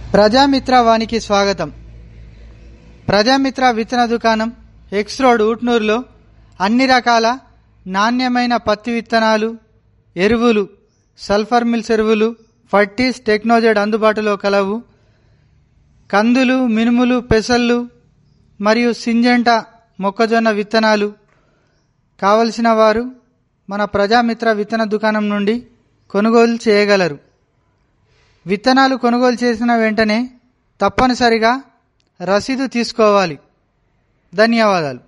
ప్రజామిత్ర వానికి స్వాగతం. ప్రజామిత్ర విత్తన దుకాణం ఎక్స్ రోడ్ ఊట్నూరులో అన్ని రకాల నాణ్యమైన పత్తి విత్తనాలు, ఎరువులు, సల్ఫర్ మిల్స్ ఎరువులు, ఫర్టీస్, టెక్నోజెడ్ అందుబాటులో కలవు. కందులు, మినుములు, పెసళ్ళు మరియు సింజంటా మొక్కజొన్న విత్తనాలు కావలసిన వారు మన ప్రజామిత్ర విత్తన దుకాణం నుండి కొనుగోలు చేయగలరు. విత్తనాలు కొనుగోలు చేసిన వెంటనే తప్పనిసరిగా రసీదు తీసుకోవాలి. ధన్యవాదాలు.